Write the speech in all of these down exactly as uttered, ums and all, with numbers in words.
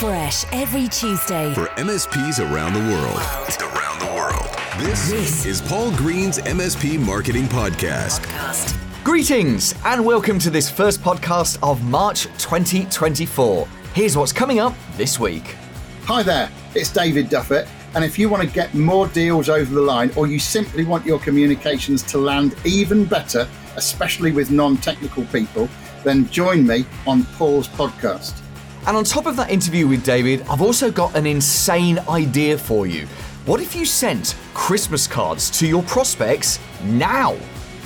Fresh every Tuesday for M S Ps around the world. Around the world. This, this is Paul Green's M S P Marketing Podcast. Podcast. Greetings and welcome to this first podcast of March twenty twenty-four. Here's what's coming up this week. Hi there, it's David Duffett, and if you want to get more deals over the line or you simply want your communications to land even better, especially with non-technical people, then join me on Paul's podcast. And on top of that interview with David, I've also got an insane idea for you. What if you sent Christmas cards to your prospects now?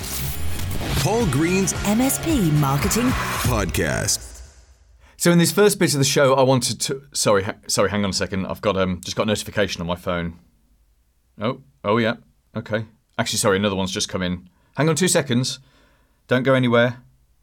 Paul Green's M S P Marketing Podcast. So in this first bit of the show, I wanted to... Sorry, ha- sorry. hang on a second. I've got um, just got a notification on my phone. Oh, oh yeah. Okay. Actually, sorry, another one's just come in. Hang on two seconds. Don't go anywhere.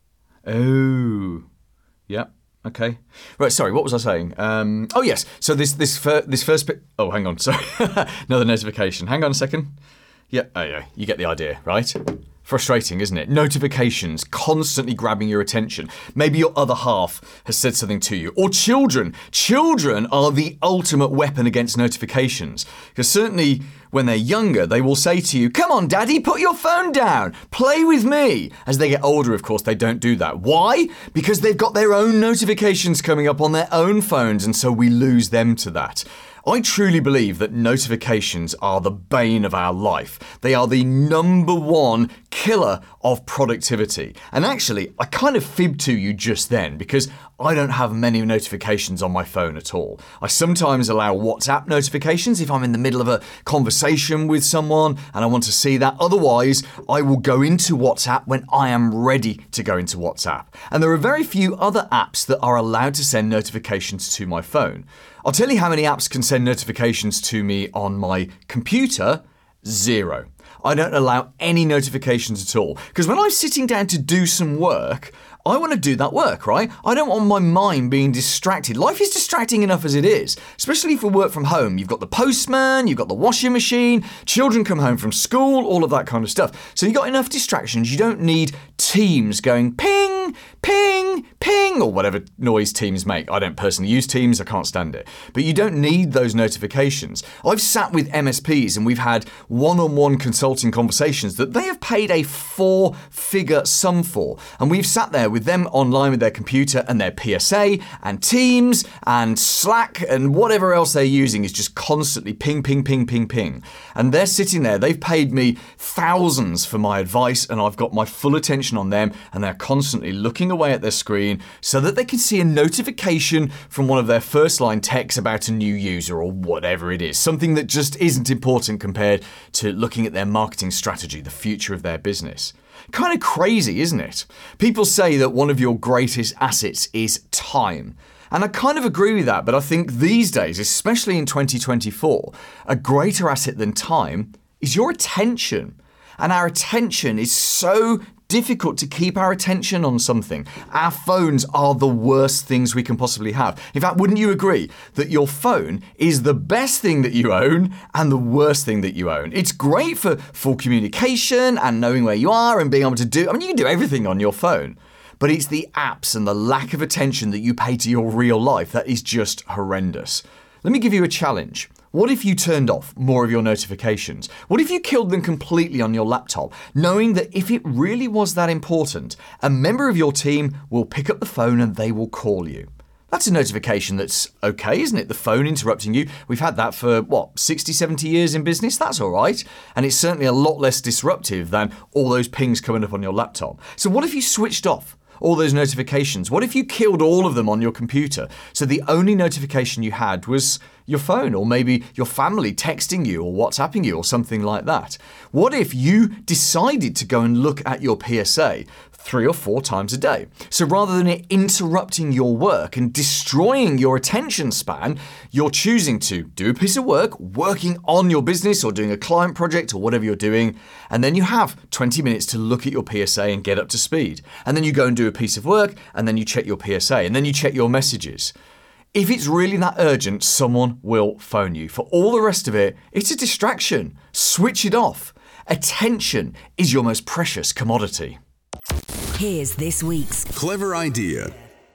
Oh, yeah. Okay. Right, sorry, what was I saying? Um, oh, yes. So this this fir- this first bit... Oh, hang on, sorry. Another notification. Hang on a second. Yeah, oh, yeah, you get the idea, right? Frustrating, isn't it? Notifications constantly grabbing your attention. Maybe your other half has said something to you. Or children. Children are the ultimate weapon against notifications. Because certainly when they're younger, they will say to you, "Come on, Daddy, put your phone down. Play with me." As they get older, of course, they don't do that. Why? Because they've got their own notifications coming up on their own phones, and so we lose them to that. I truly believe that notifications are the bane of our life. They are the number one killer of productivity. And actually, I kind of fibbed to you just then because I don't have many notifications on my phone at all. I sometimes allow WhatsApp notifications if I'm in the middle of a conversation with someone and I want to see that. Otherwise, I will go into WhatsApp when I am ready to go into WhatsApp. And there are very few other apps that are allowed to send notifications to my phone. I'll tell you how many apps can send notifications to me on my computer. Zero. I don't allow any notifications at all. Because when I'm sitting down to do some work, I want to do that work, right? I don't want my mind being distracted. Life is distracting enough as it is, especially if we work from home. You've got the postman, you've got the washing machine, children come home from school, all of that kind of stuff. So you've got enough distractions. You don't need Teams going ping, ping, ping, or whatever noise Teams make. I don't personally use Teams, I can't stand it. But you don't need those notifications. I've sat with M S Ps and we've had one-on-one consulting conversations that they have paid a four-figure sum for. And we've sat there with them online with their computer and their P S A and Teams and Slack and whatever else they're using is just constantly ping, ping, ping, ping, ping. And they're sitting there, they've paid me thousands for my advice and I've got my full attention on them and they're constantly looking away at their screen so that they can see a notification from one of their first line texts about a new user or whatever it is. Something that just isn't important compared to looking at their marketing strategy, the future of their business. Kind of crazy, isn't it? People say that one of your greatest assets is time. And I kind of agree with that, but I think these days, especially in twenty twenty-four, a greater asset than time is your attention. And our attention is so difficult to keep our attention on something. Our phones are the worst things we can possibly have. In fact, wouldn't you agree that your phone is the best thing that you own and the worst thing that you own? It's great for full communication and knowing where you are and being able to do, I mean, you can do everything on your phone. But it's the apps and the lack of attention that you pay to your real life that is just horrendous. Let me give you a challenge. What if you turned off more of your notifications? What if you killed them completely on your laptop, knowing that if it really was that important, a member of your team will pick up the phone and they will call you? That's a notification that's okay, isn't it? The phone interrupting you. We've had that for, what, sixty, seventy years in business? That's all right. And it's certainly a lot less disruptive than all those pings coming up on your laptop. So what if you switched off all those notifications? What if you killed all of them on your computer? So the only notification you had was your phone, or maybe your family texting you or WhatsApping you or something like that. What if you decided to go and look at your P S A three or four times a day? So rather than it interrupting your work and destroying your attention span, you're choosing to do a piece of work, working on your business or doing a client project or whatever you're doing, and then you have twenty minutes to look at your P S A and get up to speed. And then you go and do a piece of work, and then you check your P S A, and then you check your messages. If it's really that urgent, someone will phone you. For all the rest of it, it's a distraction. Switch it off. Attention is your most precious commodity. Here's this week's clever idea.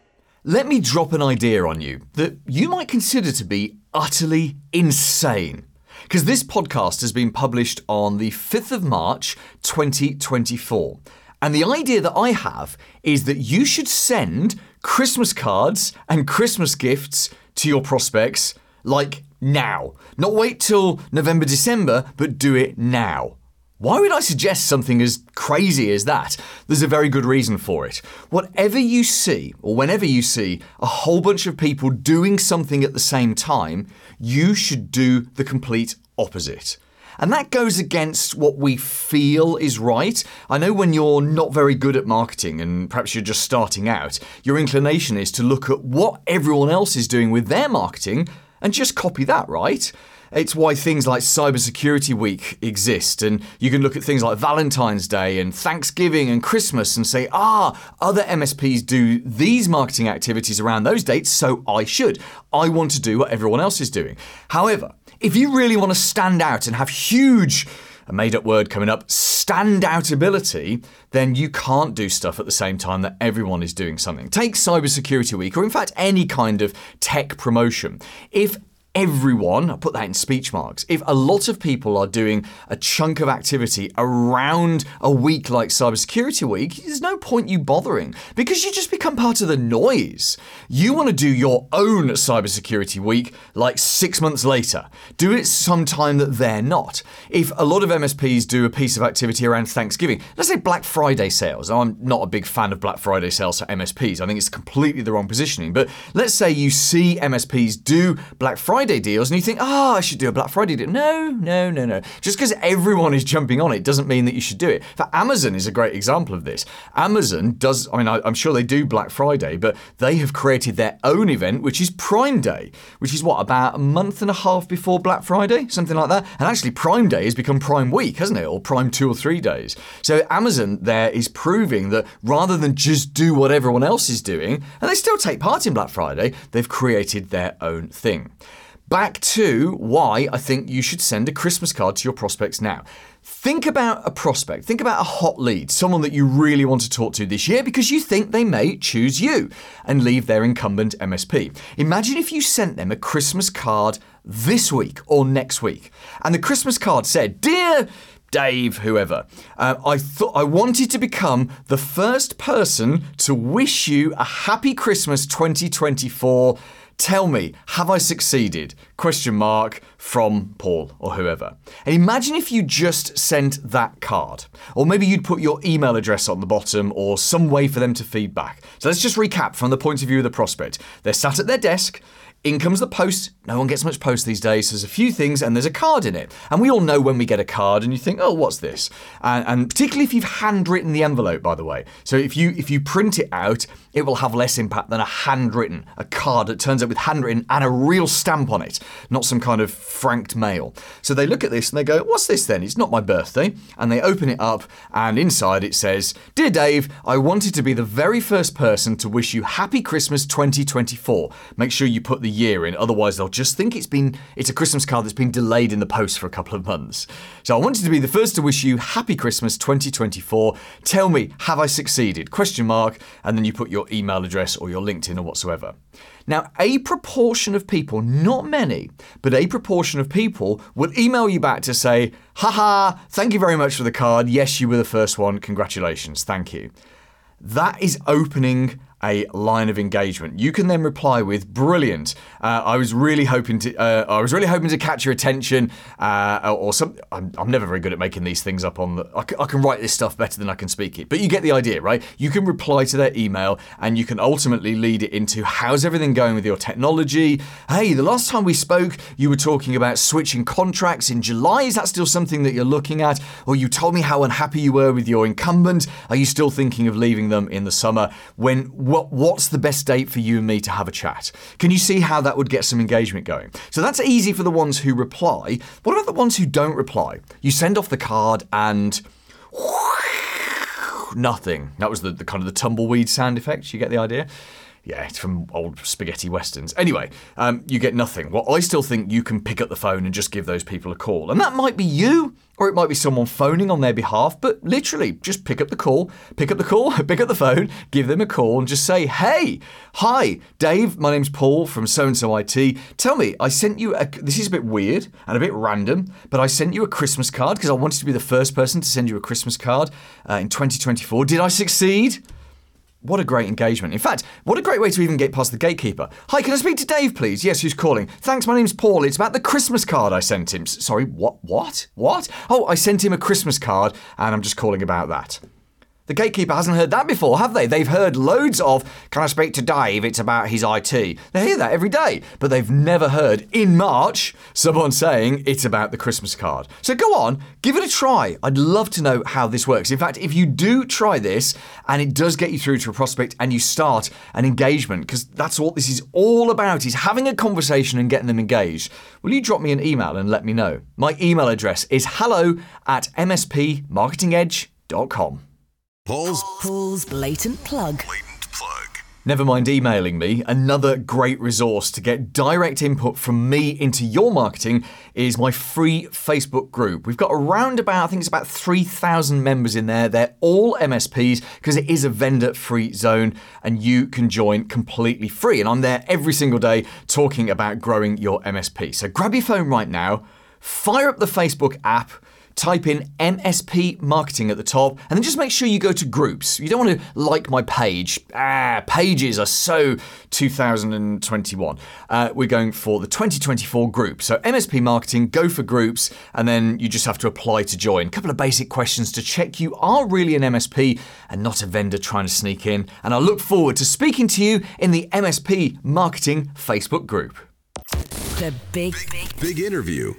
let me drop an idea on you that you might consider to be utterly insane. Because this podcast has been published on the fifth of March, twenty twenty-four. And the idea that I have is that you should send Christmas cards and Christmas gifts to your prospects, like now. Not wait till November, December, but do it now. Why would I suggest something as crazy as that? There's a very good reason for it. Whatever you see, or whenever you see a whole bunch of people doing something at the same time, you should do the complete opposite. And that goes against what we feel is right. I know when you're not very good at marketing and perhaps you're just starting out, your inclination is to look at what everyone else is doing with their marketing and just copy that, right? It's why things like Cybersecurity Week exist, and you can look at things like Valentine's Day and Thanksgiving and Christmas and say, ah, other M S Ps do these marketing activities around those dates, so I should. I want to do what everyone else is doing. However, if you really want to stand out and have huge, a made-up word coming up, standout ability, then you can't do stuff at the same time that everyone is doing something. Take Cybersecurity Week, or in fact any kind of tech promotion. If everyone, I'll put that in speech marks, if a lot of people are doing a chunk of activity around a week like Cybersecurity Week, there's no point you bothering because you just become part of the noise. You want to do your own Cybersecurity Week like six months later. Do it sometime that they're not. If a lot of M S Ps do a piece of activity around Thanksgiving, let's say Black Friday sales. I'm not a big fan of Black Friday sales for M S Ps. I think it's completely the wrong positioning. But let's say you see M S Ps do Black Friday Friday deals and you think, oh, I should do a Black Friday deal. No, no, no, no. Just because everyone is jumping on it doesn't mean that you should do it. For Amazon is a great example of this. Amazon does, I mean, I, I'm sure they do Black Friday, but they have created their own event, which is Prime Day, which is what, about a month and a half before Black Friday? Something like that. And actually Prime Day has become Prime Week, hasn't it? Or Prime two or three days. So Amazon there is proving that rather than just do what everyone else is doing, and they still take part in Black Friday, they've created their own thing. Back to why I think you should send a Christmas card to your prospects now. Think about a prospect. Think about a hot lead, someone that you really want to talk to this year because you think they may choose you and leave their incumbent M S P. Imagine if you sent them a Christmas card this week or next week, and the Christmas card said, "Dear Dave, whoever, uh, I thought I wanted to become the first person to wish you a happy Christmas twenty twenty-four. Tell me, have I succeeded? Question mark from Paul or whoever." And imagine if you just sent that card. Or maybe you'd put your email address on the bottom or some way for them to feedback. So let's just recap from the point of view of the prospect. They're sat at their desk. In comes the post. No one gets much post these days. There's a few things and there's a card in it. And we all know when we get a card and you think, oh, what's this? And, and particularly if you've handwritten the envelope, by the way. So if you if you print it out, it will have less impact than a handwritten, a card that turns up with handwritten and a real stamp on it, not some kind of franked mail. So they look at this and they go, what's this then? It's not my birthday. And they open it up and inside it says, "Dear Dave, I wanted to be the very first person to wish you happy Christmas twenty twenty-four. Make sure you put the year in, otherwise they'll just think it's been it's a Christmas card that's been delayed in the post for a couple of months. So I wanted to be the first to wish you happy Christmas twenty twenty-four. Tell me, have I succeeded? Question mark, and then you put your email address or your LinkedIn or whatsoever. Now, a proportion of people, not many, but a proportion of people will email you back to say, haha, thank you very much for the card. Yes, you were the first one. Congratulations. Thank you. That is opening a line of engagement. You can then reply with, brilliant. Uh, I was really hoping to. Uh, I was really hoping to catch your attention, uh, or, or some. I'm, I'm never very good at making these things up on the. I, c- I can write this stuff better than I can speak it, but you get the idea, right? You can reply to their email, and you can ultimately lead it into, how's everything going with your technology? Hey, the last time we spoke, you were talking about switching contracts in July. Is that still something that you're looking at? Or you told me how unhappy you were with your incumbent. Are you still thinking of leaving them in the summer? When What, what's the best date for you and me to have a chat? Can you see how that would get some engagement going? So that's easy for the ones who reply. What about the ones who don't reply? You send off the card and nothing. That was the, the kind of the tumbleweed sound effect. You get the idea? Yeah, it's from old spaghetti westerns. Anyway, um, you get nothing. Well, I still think you can pick up the phone and just give those people a call. And that might be you, or it might be someone phoning on their behalf, but literally just pick up the call, pick up the call, pick up the phone, give them a call and just say, hey, hi, Dave, my name's Paul from So-and-so I T. Tell me, I sent you a, this is a bit weird and a bit random, but I sent you a Christmas card because I wanted to be the first person to send you a Christmas card uh, in twenty twenty-four. Did I succeed? What a great engagement. In fact, what a great way to even get past the gatekeeper. Hi, can I speak to Dave, please? Yes, who's calling? Thanks, my name's Paul. It's about the Christmas card I sent him. S- Sorry, what? What? What? Oh, I sent him a Christmas card, and I'm just calling about that. The gatekeeper hasn't heard that before, have they? They've heard loads of, can I speak to Dave? It's about his I T. They hear that every day, but they've never heard, in March, someone saying it's about the Christmas card. So go on, give it a try. I'd love to know how this works. In fact, if you do try this, and it does get you through to a prospect, and you start an engagement, because that's what this is all about, is having a conversation and getting them engaged, will you drop me an email and let me know? My email address is hello at m s p marketing edge dot com. Paul's Paul's blatant plug. blatant plug. Never mind emailing me, another great resource to get direct input from me into your marketing is my free Facebook group. We've got around about, I think it's about three thousand members in there. They're all M S Ps because it is a vendor-free zone and you can join completely free. And I'm there every single day talking about growing your M S P. So grab your phone right now, fire up the Facebook app, type in M S P Marketing at the top, and then just make sure you go to groups. You don't want to like my page. Ah, pages are so two thousand twenty-one. Uh, we're going for the twenty twenty-four group. So M S P Marketing, go for groups, and then you just have to apply to join. A couple of basic questions to check you are really an M S P and not a vendor trying to sneak in. And I look forward to speaking to you in the M S P Marketing Facebook group. The big, Big, big interview.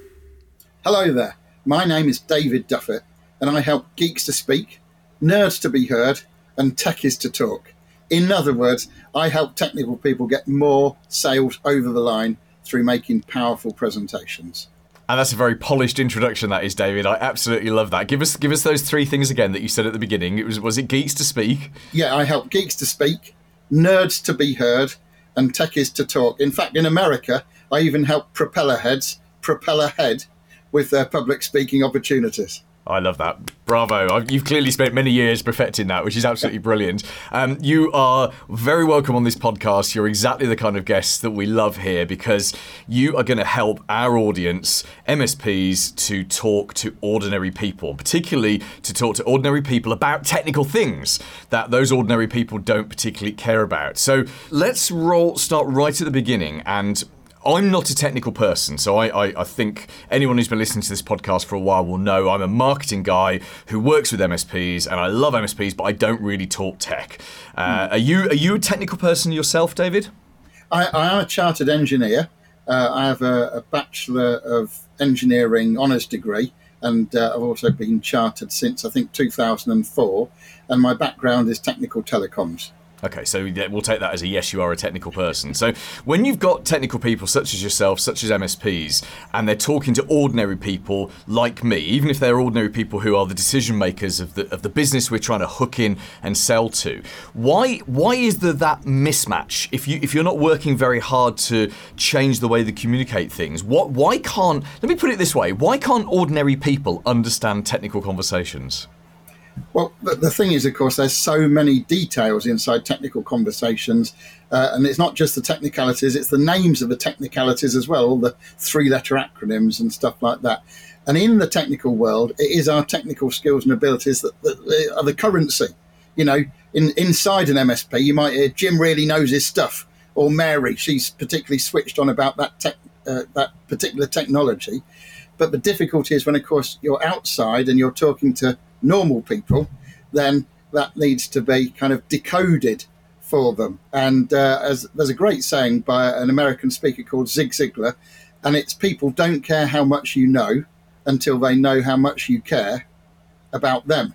Hello there. My name is David Duffett, and I help geeks to speak, nerds to be heard, and techies to talk. In other words, I help technical people get more sales over the line through making powerful presentations. And that's a very polished introduction, that is, David. I absolutely love that. Give us give us those three things again that you said at the beginning. It was was it geeks to speak? Yeah, I help geeks to speak, nerds to be heard, and techies to talk. In fact, in America, I even help propeller heads propel ahead with their public speaking opportunities. I love that. Bravo. I've, you've clearly spent many years perfecting that, which is absolutely brilliant. Um, you are very welcome on this podcast. You're exactly the kind of guest that we love here because you are going to help our audience, M S Ps, to talk to ordinary people, particularly to talk to ordinary people about technical things that those ordinary people don't particularly care about. So let's roll, start right at the beginning. And I'm not a technical person, so I, I, I think anyone who's been listening to this podcast for a while will know I'm a marketing guy who works with M S Ps, and I love M S Ps, but I don't really talk tech. Uh, mm. Are you are you a technical person yourself, David? I, I am a chartered engineer. Uh, I have a, a Bachelor of Engineering honours degree, and uh, I've also been chartered since, I think, two thousand four, and my background is technical telecoms. Okay, so we'll take that as a yes, you are a technical person. So when you've got technical people such as yourself, such as M S Ps, and they're talking to ordinary people like me, even if they're ordinary people who are the decision makers of the of the business we're trying to hook in and sell to, why why is there that mismatch? If you if you're not working very hard to change the way they communicate things, what why can't let me put it this way, why can't ordinary people understand technical conversations? Well, the, the thing is, of course, there's so many details inside technical conversations, uh, and it's not just the technicalities, it's the names of the technicalities as well, all the three-letter acronyms and stuff like that. And in the technical world, it is our technical skills and abilities that, that are the currency. You know, in, inside an M S P, you might hear Jim really knows his stuff, or Mary, she's particularly switched on about that tech, uh, that particular technology. But the difficulty is when, of course, you're outside and you're talking to normal people, then that needs to be kind of decoded for them. And uh, as there's a great saying by an American speaker called Zig Ziglar, and it's people don't care how much you know until they know how much you care about them.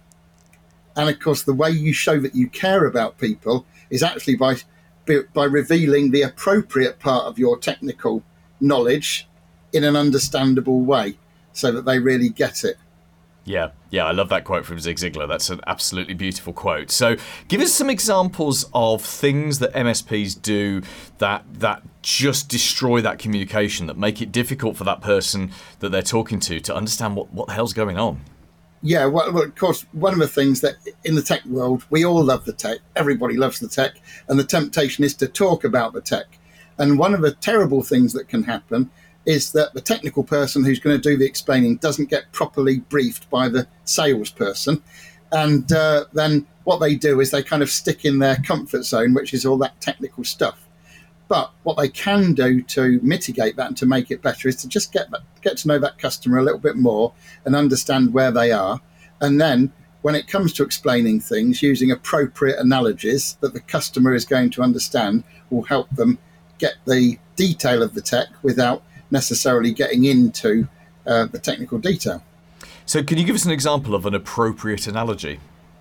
And of course, the way you show that you care about people is actually by by revealing the appropriate part of your technical knowledge in an understandable way so that they really get it. Yeah, yeah, I love that quote from Zig Ziglar. That's an absolutely beautiful quote. So give us some examples of things that M S Ps do that that just destroy that communication, that make it difficult for that person that they're talking to to understand what, what the hell's going on. Yeah, well, well, of course, one of the things that in the tech world, we all love the tech. Everybody loves the tech. And the temptation is to talk about the tech. And one of the terrible things that can happen is that the technical person who's going to do the explaining doesn't get properly briefed by the salesperson. And uh, then what they do is they kind of stick in their comfort zone, which is all that technical stuff. But what they can do to mitigate that and to make it better is to just get get to know that customer a little bit more and understand where they are. And then when it comes to explaining things, using appropriate analogies that the customer is going to understand will help them get the detail of the tech without necessarily getting into uh, the technical detail. So can you give us an example of an appropriate analogy?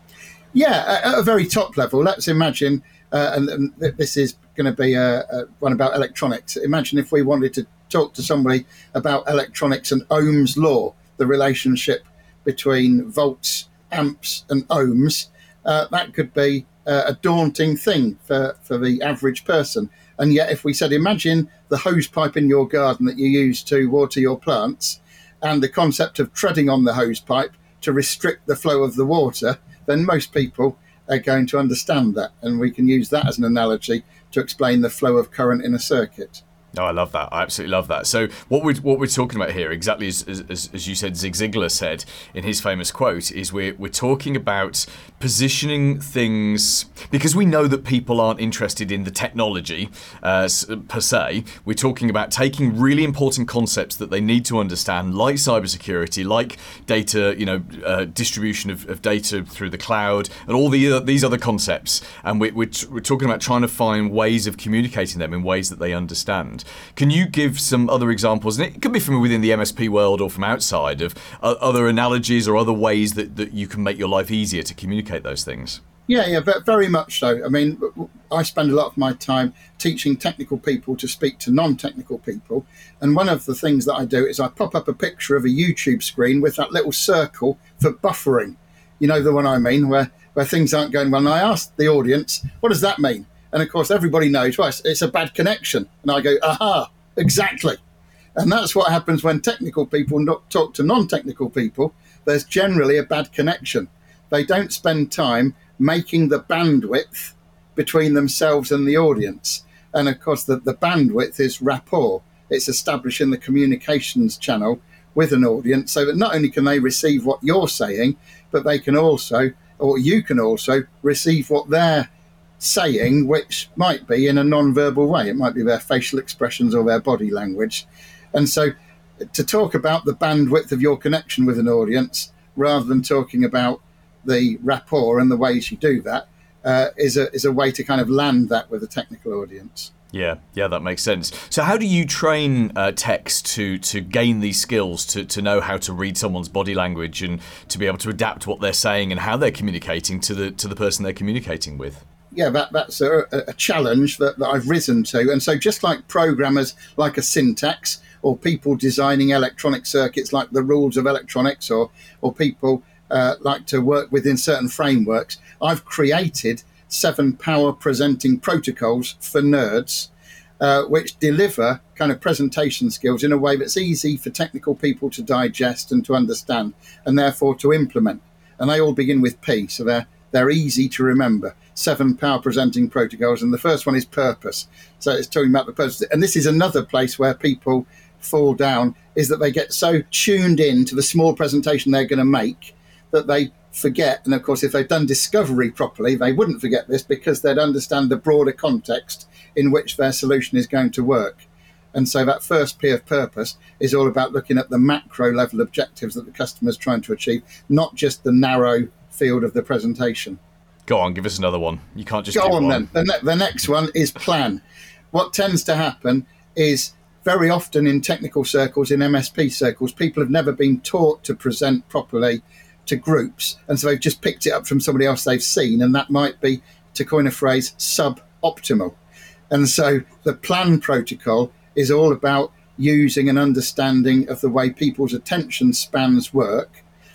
Yeah, at a very top level, let's imagine, uh, and, and this is going to be a, a one about electronics. Imagine if we wanted to talk to somebody about electronics and Ohm's law, the relationship between volts, amps and ohms. Uh, that could be uh, a daunting thing for, for the average person. And yet if we said, imagine the hose pipe in your garden that you use to water your plants and the concept of treading on the hose pipe to restrict the flow of the water, then most people are going to understand that. And we can use that as an analogy to explain the flow of current in a circuit. Oh, I love that. I absolutely love that. So what we're, what we're talking about here, exactly as, as, as you said, Zig Ziglar said in his famous quote, is we're, we're talking about positioning things, because we know that people aren't interested in the technology uh, per se. We're talking about taking really important concepts that they need to understand, like cybersecurity, like data, you know, uh, distribution of, of data through the cloud, and all the, uh, these other concepts. And we're, we're, we're talking about trying to find ways of communicating them in ways that they understand. Can you give some other examples, and it could be from within the M S P world or from outside, of uh, other analogies or other ways that, that you can make your life easier to communicate those things? Yeah, yeah, very much so. I mean, I spend a lot of my time teaching technical people to speak to non-technical people. And one of the things that I do is I pop up a picture of a YouTube screen with that little circle for buffering. You know the one I mean, where, where things aren't going well. And I ask the audience, what does that mean? And of course, everybody knows, well, it's a bad connection. And I go, aha, exactly. And that's what happens when technical people not talk to non-technical people. There's generally a bad connection. They don't spend time making the bandwidth between themselves and the audience. And of course, the, the bandwidth is rapport. It's establishing the communications channel with an audience so that not only can they receive what you're saying, but they can also, or you can also receive what they're saying, which might be in a non-verbal way. It might be their facial expressions or their body language. And so to talk about the bandwidth of your connection with an audience rather than talking about the rapport and the ways you do that uh, is a is a way to kind of land that with a technical audience. Yeah, yeah, that makes sense. So how do you train uh, techs to to gain these skills, to, to know how to read someone's body language and to be able to adapt what they're saying and how they're communicating to the to the person they're communicating with? Yeah, that, that's a, a challenge that, that I've risen to. And so just like programmers like a syntax, or people designing electronic circuits like the rules of electronics, or, or people uh, like to work within certain frameworks, I've created seven power presenting protocols for nerds, uh, which deliver kind of presentation skills in a way that's easy for technical people to digest and to understand, and therefore to implement. And they all begin with P, so they're they're easy to remember. Seven power presenting protocols, and the first one is purpose. So it's talking about the purpose. And this is another place where people fall down, is that they get so tuned in to the small presentation they're going to make that they forget. And of course, if they've done discovery properly, they wouldn't forget this because they'd understand the broader context in which their solution is going to work. And so that first P of purpose is all about looking at the macro level objectives that the customer is trying to achieve, not just the narrow field of the presentation. Go on, give us another one. You can't just go on one. then. The, ne- the next one is plan. What tends to happen is very often in technical circles, in M S P circles, people have never been taught to present properly to groups, and so they've just picked it up from somebody else they've seen, and that might be, to coin a phrase, suboptimal. And so the plan protocol is all about using an understanding of the way people's attention spans work,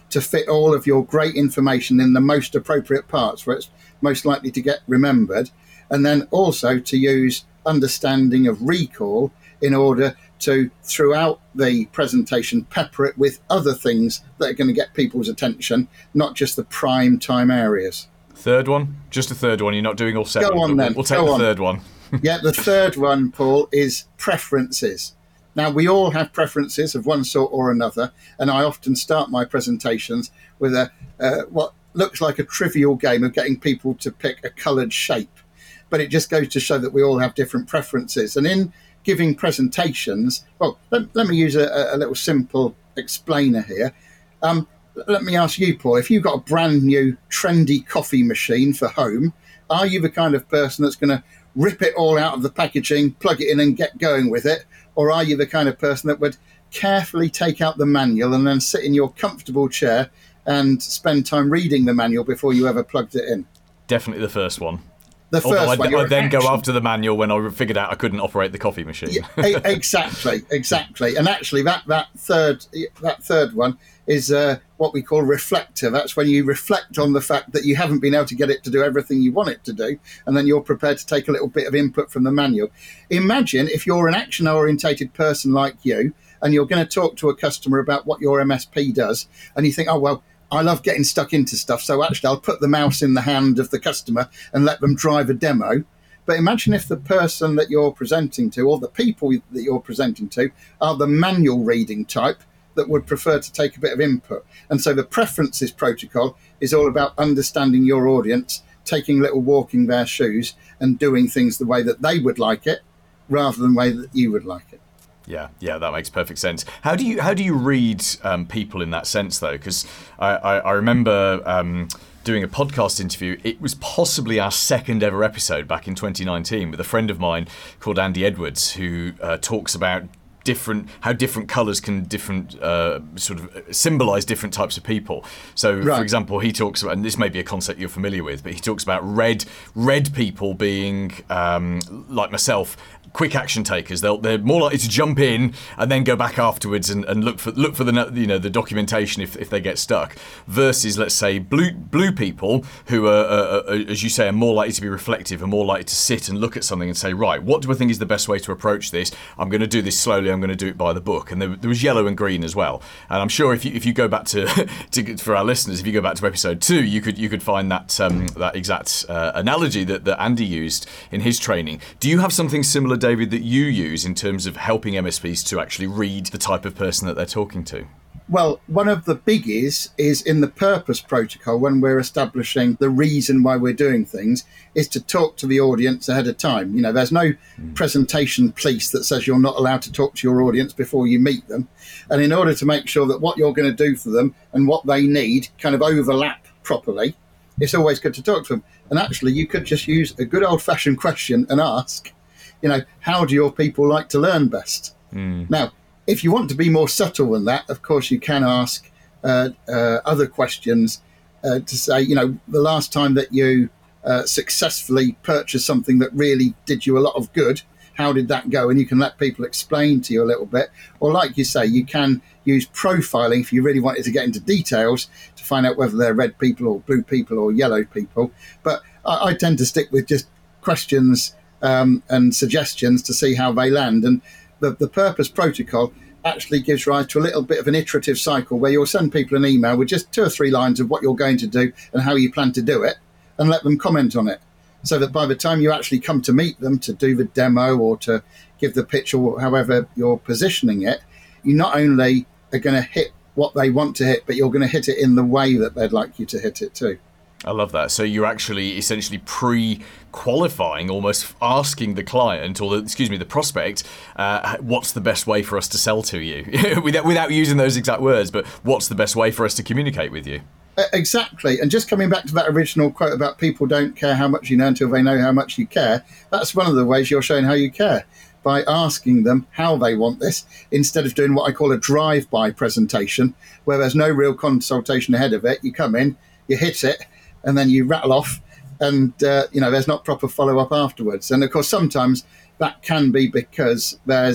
to fit all of your great information in the most appropriate parts where it's most likely to get remembered, and then also to use understanding of recall in order to, throughout the presentation, pepper it with other things that are going to get people's attention, not just the prime time areas. Third one? Just a third one. You're not doing all seven. Go on then. We'll take Go the on. third one. Yeah, the third one, Paul, is preferences. Now, we all have preferences of one sort or another, and I often start my presentations with a uh, what looks like a trivial game of getting people to pick a coloured shape. But it just goes to show that we all have different preferences. And in giving presentations, well, let, let me use a, a little simple explainer here. Um, let me ask you, Paul, if you've got a brand new trendy coffee machine for home, are you the kind of person that's going to rip it all out of the packaging, plug it in and get going with it? Or are you the kind of person that would carefully take out the manual and then sit in your comfortable chair and spend time reading the manual before you ever plugged it in? Definitely the first one. The Although first I'd, one. I'd then action. go after the manual when I figured out I couldn't operate the coffee machine. Yeah, e- exactly, exactly. And actually, that that third that third one is uh, what we call reflective. That's when you reflect on the fact that you haven't been able to get it to do everything you want it to do, and then you're prepared to take a little bit of input from the manual. Imagine if you're an action-orientated person like you, and you're going to talk to a customer about what your M S P does, and you think, oh, well, I love getting stuck into stuff, so actually I'll put the mouse in the hand of the customer and let them drive a demo. But imagine if the person that you're presenting to, or the people that you're presenting to, are the manual reading type that would prefer to take a bit of input. And so the preferences protocol is all about understanding your audience, taking a little walk in their shoes and doing things the way that they would like it rather than the way that you would like it. Yeah, yeah, that makes perfect sense. How do you how do you read um, people in that sense, though? Because I, I, I remember um, doing a podcast interview. It was possibly our second ever episode back in twenty nineteen with a friend of mine called Andy Edwards, who uh, talks about different how different colours can different uh, sort of symbolise different types of people. So, Right. for example, he talks about, and this may be a concept you're familiar with, but he talks about red red people being um, like myself. Quick action takers. They'll, they're more likely to jump in and then go back afterwards and, and look for look for the you know the documentation if, if they get stuck. Versus, let's say, blue blue people who are, are, are, as you say, are more likely to be reflective and more likely to sit and look at something and say, right, what do I think is the best way to approach this? I'm going to do this slowly. I'm going to do it by the book. And there, there was yellow and green as well. And I'm sure if you if you go back to, to for our listeners, if you go back to episode two, you could you could find that um, that exact uh, analogy that, that Andy used in his training. Do you have something similar, David, that you use in terms of helping M S Ps to actually read the type of person that they're talking to? Well, one of the biggies is in the purpose protocol when we're establishing the reason why we're doing things is to talk to the audience ahead of time. You know, there's no mm. presentation police that says you're not allowed to talk to your audience before you meet them. And in order to make sure that what you're going to do for them and what they need kind of overlap properly, it's always good to talk to them. And actually, you could just use a good old-fashioned question and ask, you know, how do your people like to learn best? Mm. Now, if you want to be more subtle than that, of course, you can ask uh, uh, other questions uh, to say, you know, the last time that you uh, successfully purchased something that really did you a lot of good, how did that go? And you can let people explain to you a little bit. Or like you say, you can use profiling if you really wanted to get into details to find out whether they're red people or blue people or yellow people. But I, I tend to stick with just questions um, and suggestions to see how they land. And The, the purpose protocol actually gives rise to a little bit of an iterative cycle where you'll send people an email with just two or three lines of what you're going to do and how you plan to do it and let them comment on it. So that by the time you actually come to meet them to do the demo or to give the pitch or however you're positioning it, you not only are going to hit what they want to hit, but you're going to hit it in the way that they'd like you to hit it too. I love that. So you're actually essentially pre-qualifying, almost asking the client or the, excuse me, the prospect, uh, what's the best way for us to sell to you? without, without using those exact words, but what's the best way for us to communicate with you? Exactly. And just coming back to that original quote about people don't care how much you know until they know how much you care, that's one of the ways you're showing how you care, by asking them how they want this, instead of doing what I call a drive-by presentation, where there's no real consultation ahead of it. You come in, you hit it, and then you rattle off, and uh, you know there's not proper follow-up afterwards. And of course, sometimes that can be because there's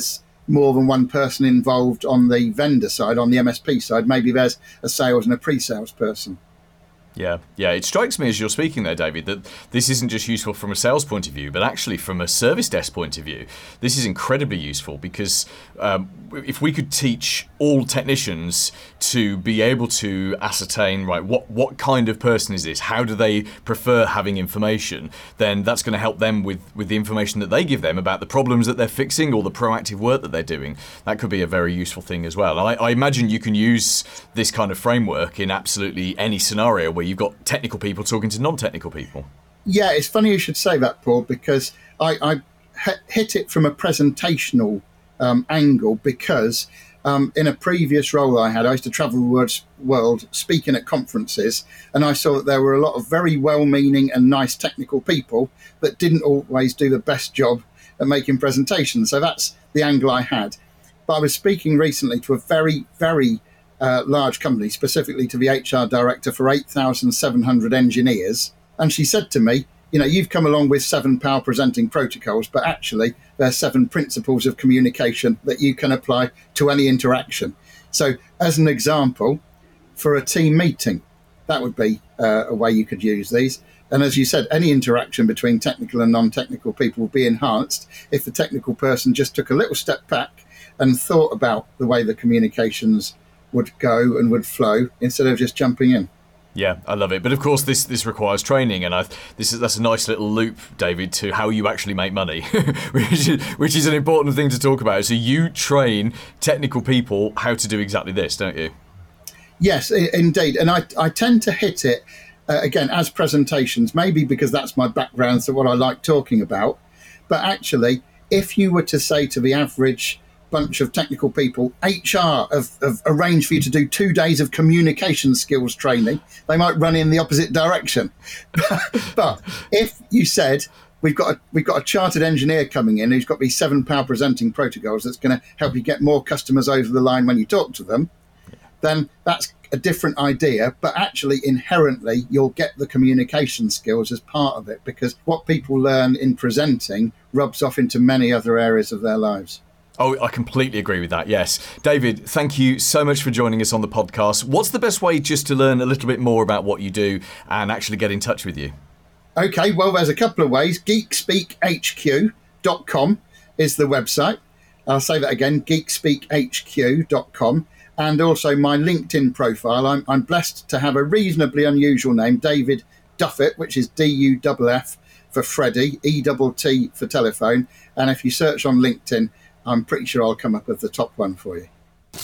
more than one person involved on the vendor side, on the M S P side. Maybe there's a sales and a pre-sales person. Yeah, yeah. It strikes me as you're speaking there, David, that this isn't just useful from a sales point of view, but actually from a service desk point of view. This is incredibly useful because um, if we could teach all technicians to be able to ascertain, right, what, what kind of person is this? How do they prefer having information? Then that's going to help them with, with the information that they give them about the problems that they're fixing or the proactive work that they're doing. That could be a very useful thing as well. I, I imagine you can use this kind of framework in absolutely any scenario where you've got technical people talking to non-technical people. Yeah, it's funny you should say that, Paul, because I, I hit it from a presentational um, angle because um, in a previous role I had, I used to travel the world speaking at conferences, and I saw that there were a lot of very well-meaning and nice technical people that didn't always do the best job at making presentations. So that's the angle I had. But I was speaking recently to a very, very Uh, large company, specifically to the H R director for eight thousand seven hundred engineers. And she said to me, you know, you've come along with seven power presenting protocols, but actually there's seven principles of communication that you can apply to any interaction. So as an example, for a team meeting, that would be uh, a way you could use these. And as you said, any interaction between technical and non-technical people would be enhanced if the technical person just took a little step back and thought about the way the communications would go and would flow instead of just jumping in. Yeah, I love it. But of course, this this requires training, and I this is that's a nice little loop, David, to how you actually make money, which is, which is an important thing to talk about. So you train technical people how to do exactly this, don't you? Yes, I- indeed. And I, I tend to hit it, uh, again, as presentations, maybe because that's my background, so what I like talking about. But actually, if you were to say to the average bunch of technical people, H R have, have arranged for you to do two days of communication skills training, they might run in the opposite direction. But if you said, we've got a, we've got a chartered engineer coming in who's got these seven power presenting protocols that's going to help you get more customers over the line when you talk to them, then that's a different idea. But actually, inherently, you'll get the communication skills as part of it, because what people learn in presenting rubs off into many other areas of their lives. Oh, I completely agree with that, yes. David, thank you so much for joining us on the podcast. What's the best way just to learn a little bit more about what you do and actually get in touch with you? Okay, well, there's a couple of ways. geek speak h q dot com is the website. I'll say that again, geek speak h q dot com. And also my LinkedIn profile. I'm, I'm blessed to have a reasonably unusual name, David Duffett, which is D U F F for Freddie, E T T for telephone. And if you search on LinkedIn, I'm pretty sure I'll come up with the top one for you.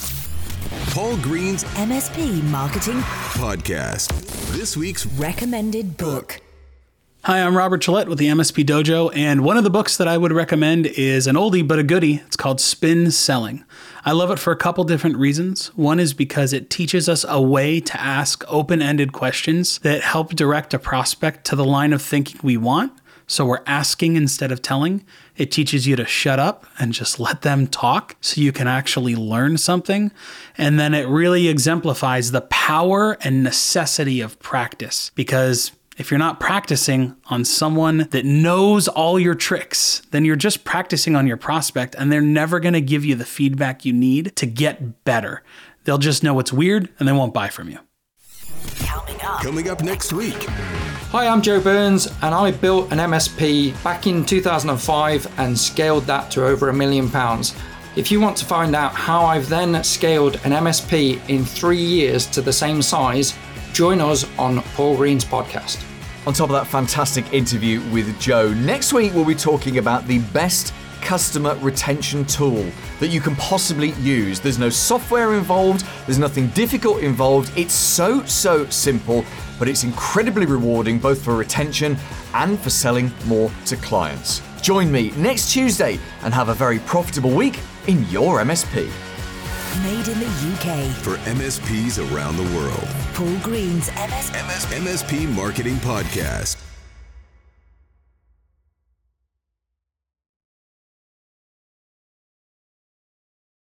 Paul Green's M S P Marketing Podcast. This week's Recommended Book. Hi, I'm Robert Gillette with the M S P Dojo, and one of the books that I would recommend is an oldie but a goodie. It's called Spin Selling. I love it for a couple different reasons. One is because it teaches us a way to ask open-ended questions that help direct a prospect to the line of thinking we want. So we're asking instead of telling. It teaches you to shut up and just let them talk so you can actually learn something. And then it really exemplifies the power and necessity of practice, because if you're not practicing on someone that knows all your tricks, then you're just practicing on your prospect, and they're never going to give you the feedback you need to get better. They'll just know it's weird and they won't buy from you. Coming up. coming up next week. Hi, I'm Joe Burns, and I built an M S P back in two thousand five and scaled that to over a million pounds. If you want to find out how I've then scaled an M S P in three years to the same size, join us on Paul Green's podcast. On top of that fantastic interview with Joe, next week we'll be talking about the best customer retention tool that you can possibly use. There's no software involved, there's nothing difficult involved. It's so, so simple, but it's incredibly rewarding both for retention and for selling more to clients. Join me next Tuesday and have a very profitable week in your M S P. Made in the U K. For M S Ps around the world. Paul Green's M S P. M S P Marketing Podcast.